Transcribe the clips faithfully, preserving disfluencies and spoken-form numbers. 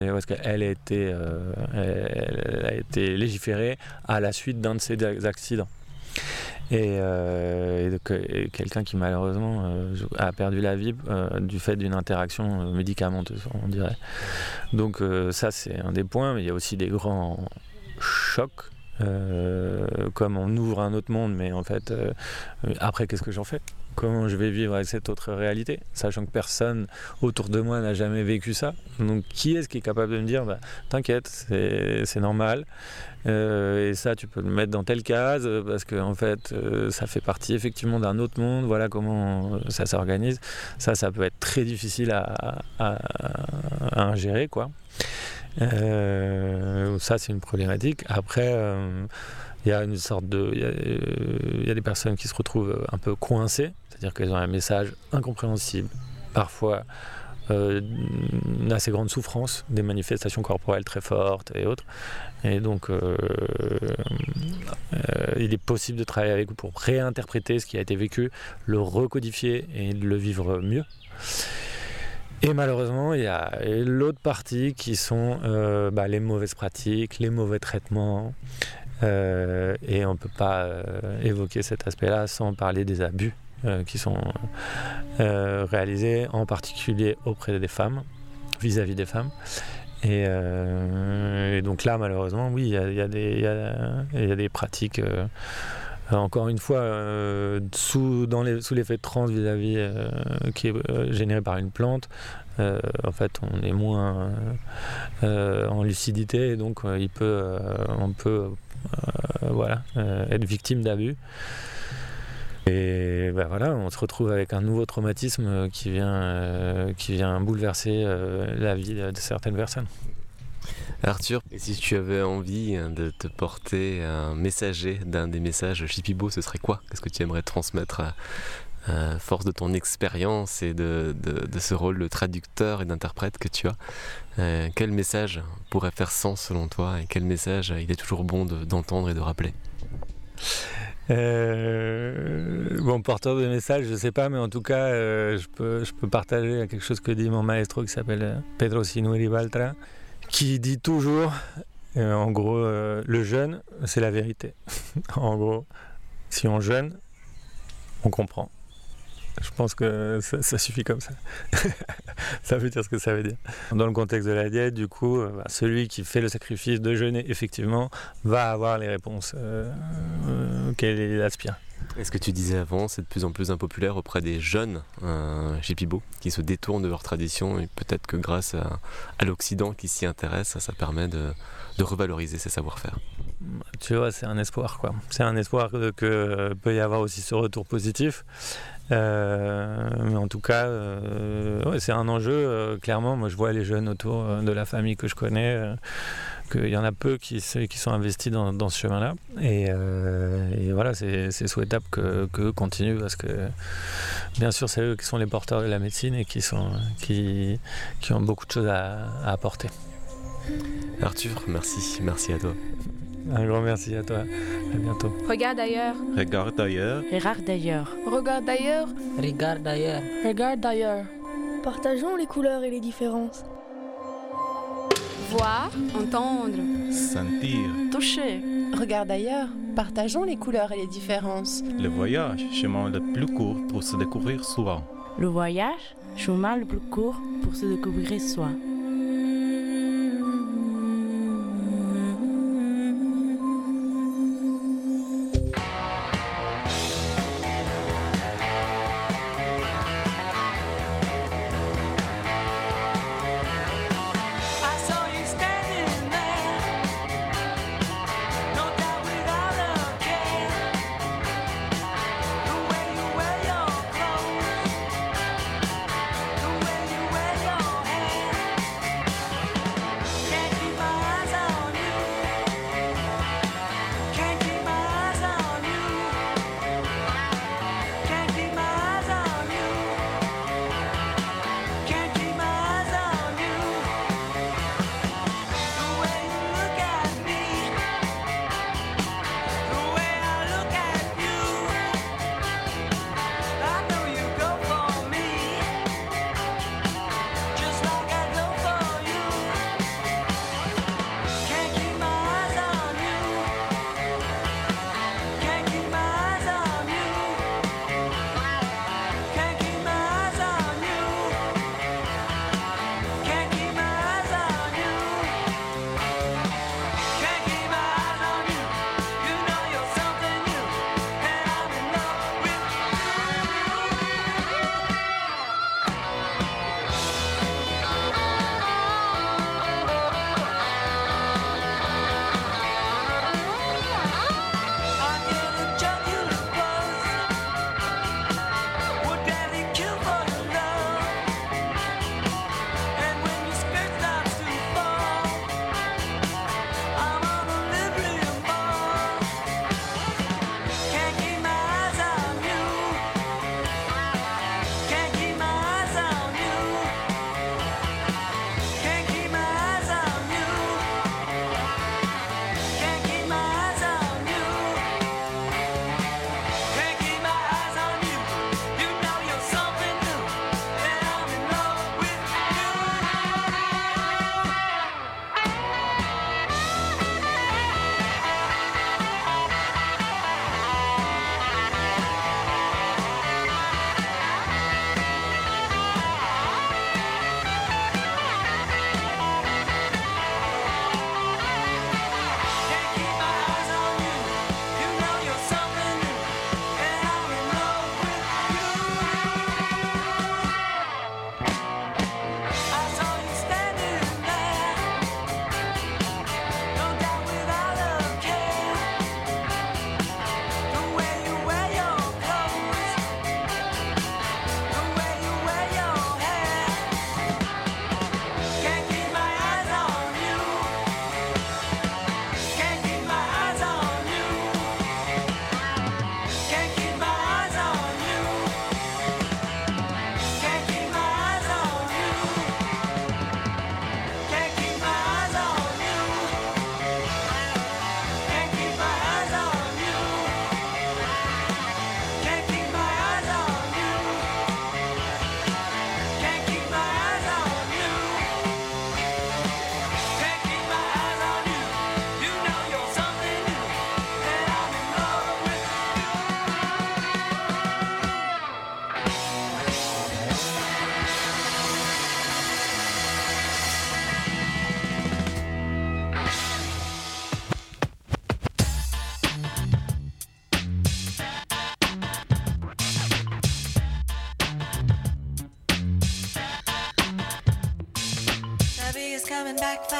Parce qu'elle a été, euh, elle a été légiférée à la suite d'un de ces accidents. Et, euh, et, donc, et quelqu'un qui malheureusement euh, a perdu la vie euh, du fait d'une interaction médicamenteuse, on dirait. Donc euh, ça c'est un des points, mais il y a aussi des grands chocs, euh, comme on ouvre un autre monde, mais en fait, euh, après qu'est-ce que j'en fais ? Comment je vais vivre avec cette autre réalité, sachant que personne autour de moi n'a jamais vécu ça. Donc qui est-ce qui est capable de me dire bah, t'inquiète, c'est, c'est normal, euh, et ça tu peux le mettre dans telle case parce que en fait euh, ça fait partie effectivement d'un autre monde, voilà comment ça s'organise. Ça, ça peut être très difficile à, à, à ingérer, quoi. Euh, ça c'est une problématique. Après euh, il y a une sorte de, il y a, il y a des personnes qui se retrouvent un peu coincées, c'est-à-dire qu'elles ont un message incompréhensible, parfois euh, une assez grande souffrance, des manifestations corporelles très fortes et autres. Et donc euh, euh, il est possible de travailler avec eux pour réinterpréter ce qui a été vécu, le recodifier et le vivre mieux. Et malheureusement, il y a l'autre partie qui sont euh, bah, les mauvaises pratiques, les mauvais traitements. Euh, et on ne peut pas euh, évoquer cet aspect-là sans parler des abus euh, qui sont euh, réalisés, en particulier auprès des femmes, vis-à-vis des femmes. Et, euh, et donc là, malheureusement, oui, il y a, il y a, des, il y a, il y a des pratiques, euh, encore une fois, euh, sous, dans les, sous l'effet de transe vis-à-vis euh, qui est euh, généré par une plante. Euh, en fait, on est moins euh, en lucidité, et donc euh, il peut, euh, on peut Euh, voilà, euh, être victime d'abus. Et ben voilà, on se retrouve avec un nouveau traumatisme qui vient, euh, qui vient bouleverser euh, la vie de certaines personnes. Arthur, et si tu avais envie de te porter un messager d'un des messages Shipibo, ce serait quoi ? Qu'est-ce que tu aimerais transmettre à, à force de ton expérience et de, de, de ce rôle de traducteur et d'interprète que tu as ? Euh, quel message pourrait faire sens selon toi, et quel message il est toujours bon de, d'entendre et de rappeler ? euh, Bon, porteur de message, je sais pas, mais en tout cas, euh, je, peux, je peux partager quelque chose que dit mon maestro qui s'appelle Pedro Sinuiri Baltra, qui dit toujours, euh, en gros, euh, le jeûne, c'est la vérité. En gros, si on jeûne, on comprend. Je pense que ça, ça suffit comme ça. Ça veut dire ce que ça veut dire. Dans le contexte de la diète, du coup, bah, celui qui fait le sacrifice de jeûner, effectivement, va avoir les réponses euh, euh, qu'elle aspire. Et ce que tu disais avant, c'est de plus en plus impopulaire auprès des jeunes euh, Shipibo qui se détournent de leur tradition, et peut-être que grâce à, à l'Occident qui s'y intéresse, ça, ça permet de, de revaloriser ces savoir-faire. Tu vois, c'est un espoir, quoi. C'est un espoir que, que peut y avoir aussi ce retour positif. Euh, mais en tout cas, euh, ouais, c'est un enjeu. Euh, clairement, moi, je vois les jeunes autour euh, de la famille que je connais, euh, qu'il y en a peu qui, qui sont investis dans, dans ce chemin-là. Et, euh, et voilà, c'est, c'est souhaitable que, qu'eux continuent, parce que, bien sûr, c'est eux qui sont les porteurs de la médecine et qui, sont, qui, qui ont beaucoup de choses à, à apporter. Arthur, merci, merci à toi. Un grand merci à toi. À bientôt. Regarde ailleurs. Regarde ailleurs. Regarde ailleurs. Regarde ailleurs. Regarde ailleurs. Regarde ailleurs. Partageons les couleurs et les différences. Voir, entendre, Sentir. Toucher. Regarde ailleurs. Partageons les couleurs et les différences. Le voyage, chemin le plus court pour se découvrir soi. Le voyage, chemin le plus court pour se découvrir soi.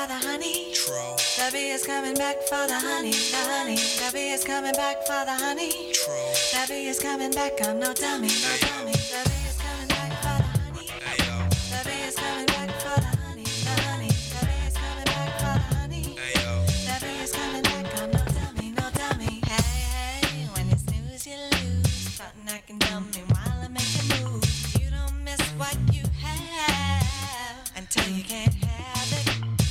for the honey. True. The bee is coming back for the honey, the honey. The bee is coming back for the honey. True. The bee is coming back, I'm no dummy, no dummy. The bee is coming back for the honey. Hey, yo. The bee is coming back for the honey, the honey. The bee is coming back for the honey. Hey, yo. The bee is coming back, I'm no dummy, no dummy. Hey, hey, when you snooze, you lose. Front neck and dummy while I make a move. You don't miss what you have until you can't have it.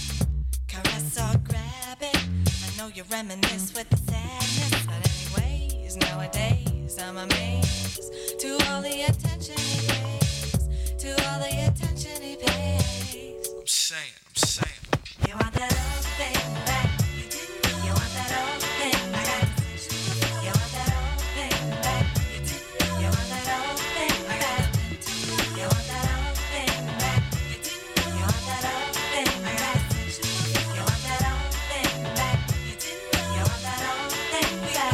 Caress or grab it. I know you reminisce with the sadness, but anyways, nowadays I'm amazed to all the attention he pays, to all the attention he pays. I'm saying, I'm saying. You want that old thing back? You didn't know. You want that old thing back? You want that old thing back? You didn't know. You want that old thing back? You want that old thing back? You didn't know. You want that old thing back? You want that old thing back? You didn't know. You want that old thing back?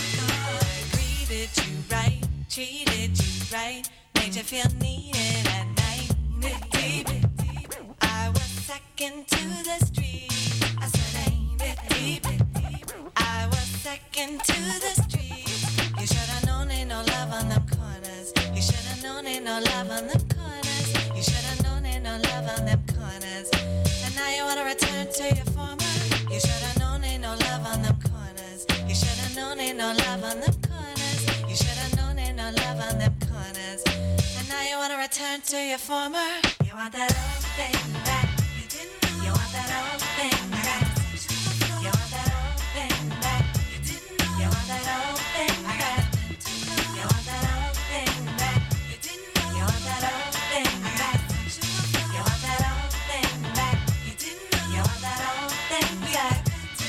I greeted you right, treated you right, made you feel needed at night. Deep, deep. I was second to the street. I said, ain't it deep? I was second to the street. You should have known ain't no love on them corners. You should have known ain't no love on them corners. You should have known ain't no love on them corners. And now you wanna return to your former. You should have known ain't no love on them corners. You should have known ain't no love on them corners. You should have known ain't no love on them corners. And now you wanna return to your former. You want that old thing back. You didn't know. You want that old thing back. You want that old thing back. You didn't know. You want that old thing back. You want that old thing back. You didn't know. You want that old thing back. You want that old thing back. You didn't know. You want that old thing back.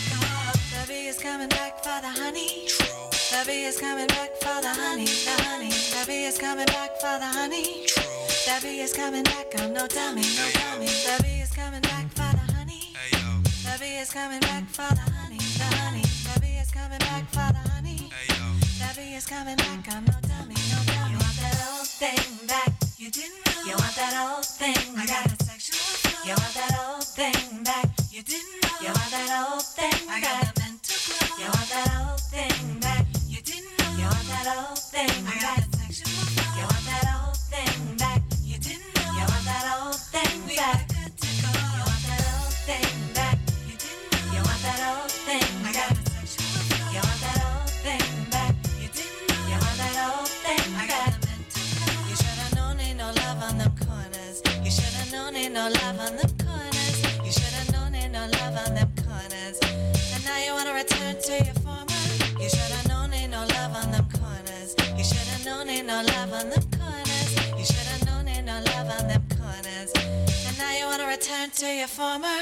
The bee is coming back for the honey. True. The bee is coming back for the honey, the honey. The bee is coming back for the honey. True. The bee is coming back, I'm no dummy, no dummy. The bee is coming back for the honey. Hey, yo. The bee is coming back for the honey, the honey. The bee is coming back for the honey. Hey, yo. The bee is coming back, I'm no dummy, no dummy. You want that old thing back? You didn't know. You want that old thing back? I got a sexual flow. You want that old thing back? You didn't know. You want that old thing back? I got the mental glow. You want that old thing back? You didn't know. You want that old thing back? I got the sexual flow. You want that old thing back? You didn't know. You want that old thing back? You want that old thing back? You didn't know. You want that old thing back? I got the sexual flow. You want that old thing back? You didn't know. You want that old thing back? I got the mental glow. You should have known ain't no love on them corners. You should have known ain't no love on them corners. You should have known ain't no love on them corners. And now you wanna return to your former. You should have known ain't no love on them corners. You should have known ain't no love on them corners. You should have known ain't no love on them corners. And now you wanna return to your former.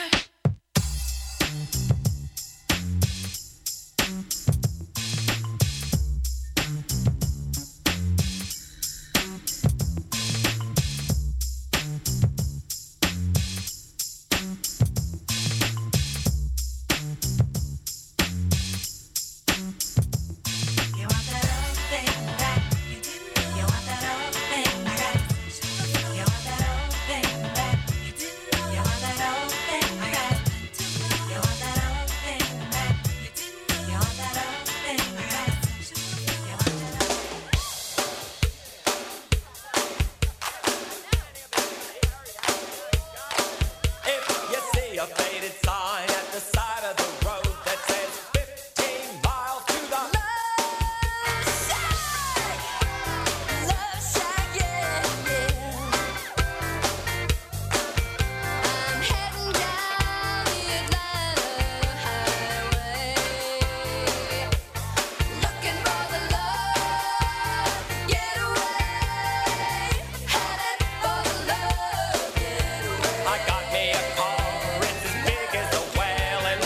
I got me a car, it's as big as a whale, and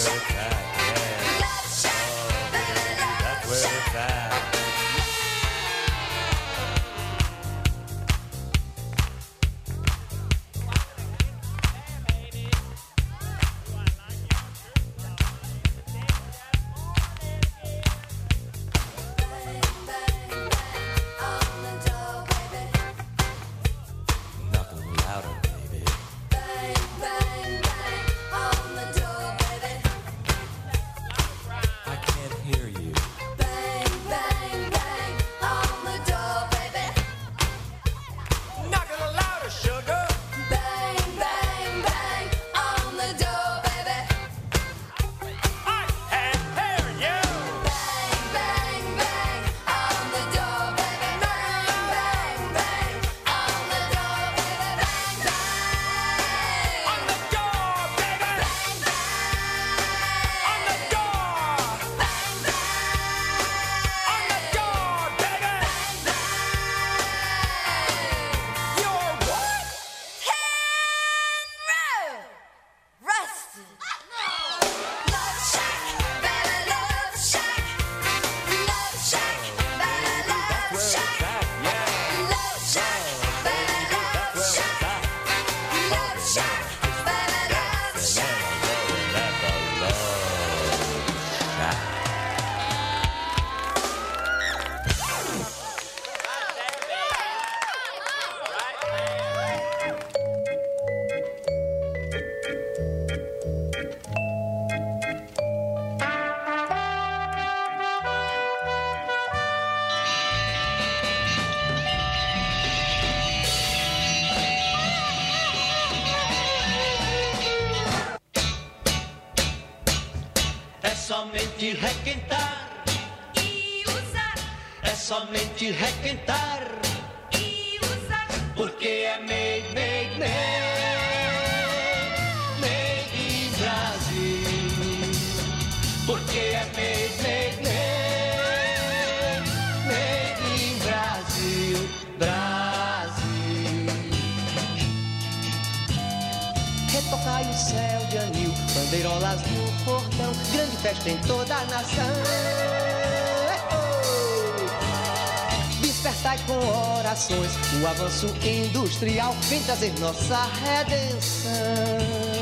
somente requentar e usar, é somente requentar e usar, porque é made, made, made, made in Brasil, porque é made, made, made, made in Brasil, Brasil. Retocai o céu de anil, bandeirolas no cordão, grande festa em toda a nação. Despertai com orações o avanço industrial, vem trazer nossa redenção.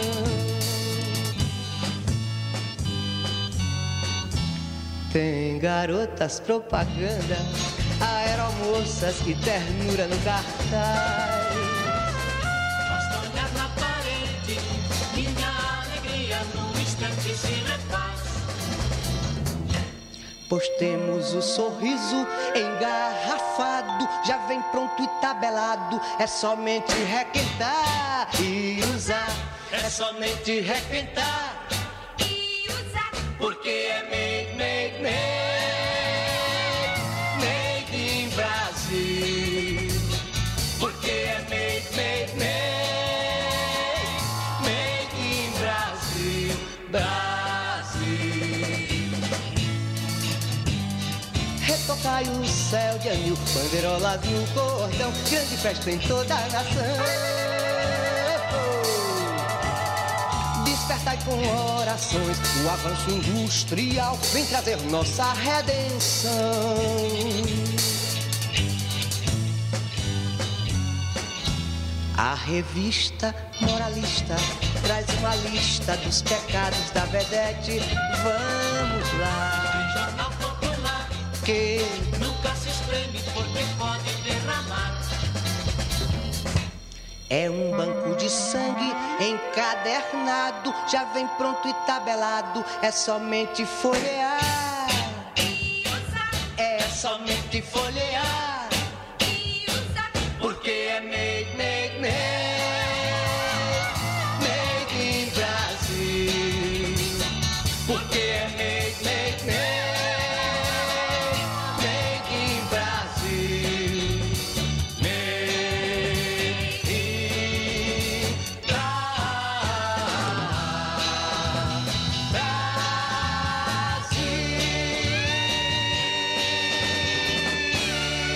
Tem garotas propaganda, aeromoças e ternura no cartaz. Castanhas na parede, minha alegria num instante se refaz. Pois temos o sorriso engarrafado, já vem pronto e tabelado, é somente requentar e usar, é somente requentar e usar, porque é made, made, made, made in Brasil, porque é made, made, made, made in Brasil, Brasil. Retocai o céu de anil, bandeirolas no cordão, grande festa em toda a nação. Despertai com orações o avanço industrial, vem trazer nossa redenção. A revista moralista traz uma lista dos pecados da vedete. Vamos lá. Jornal popular que nunca se espreme porque pode derramar. É um banco de sangue encadernado, já vem pronto e tabelado, é somente folhear. e usar, É somente folhear, e usar, porque é made, made, made, made in Brasil, porque é made, made, made, made in Brasil, made in Brasil.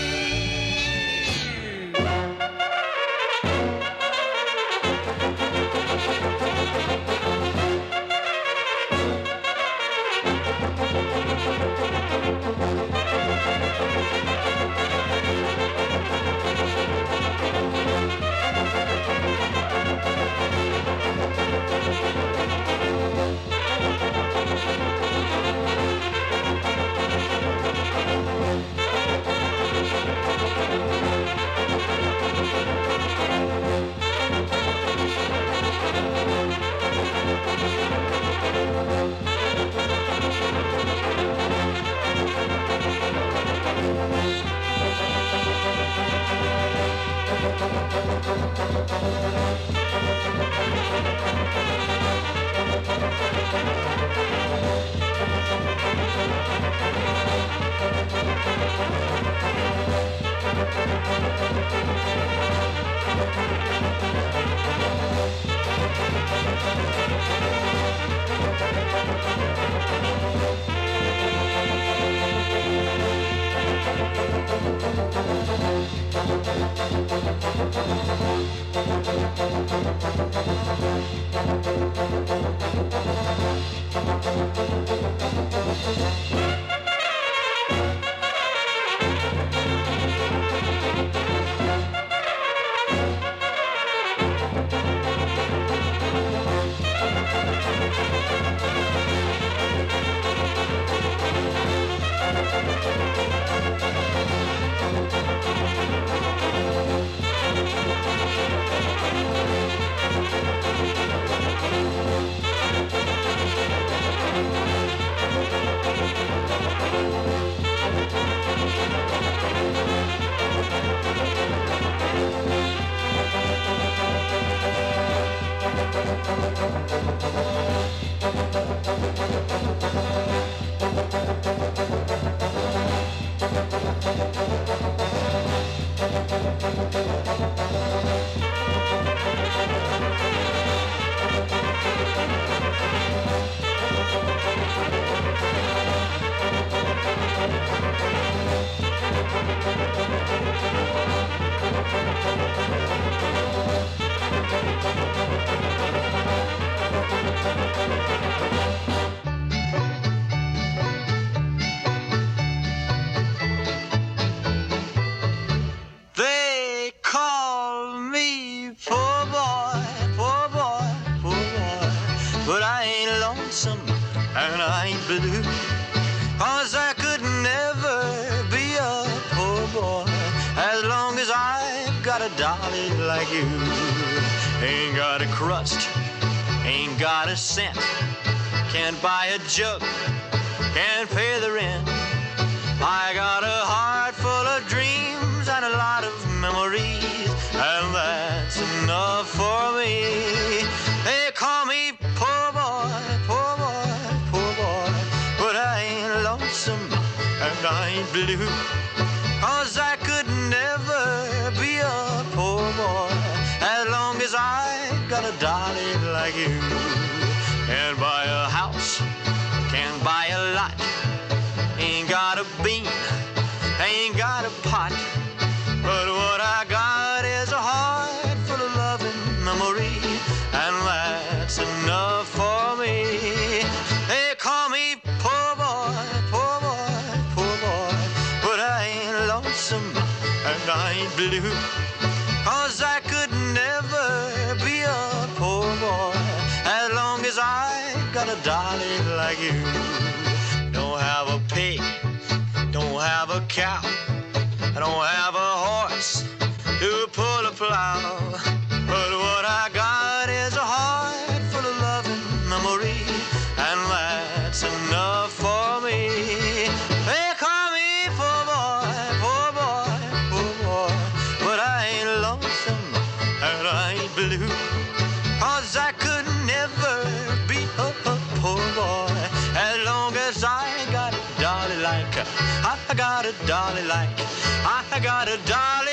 and I ain't blue. Cause I could never be a poor boy as long as I've got a dolly like you. Ain't got a crust, ain't got a cent, can't buy a jug, can't pay the rent. I got a heart full of dreams and a lot of memories, and that's enough for me. They call me poor boy, poor boy, poor boy, but I ain't lonesome and I ain't blue. Cause I could never be a poor boy as long as I got a dolly like you. Can't buy a house, can't buy a lot, ain't got a bean, ain't got a pot, but what I got is a heart full of loving memory, and that's enough for me. They call me poor boy, poor boy, poor boy, but I ain't lonesome and I ain't blue. Cause I could never be a poor boy as long as I got a dolly like you. Don't have a pig, don't have a cow, I don't have a horse to pull a plow, but what I got is a heart full of loving memory, and that's enough for me. They call me poor boy, poor boy, poor boy, but I ain't lonesome and I ain't blue. Cause I could never be a, a poor boy as long as I got a dolly like, I got a dolly like, I got a dolly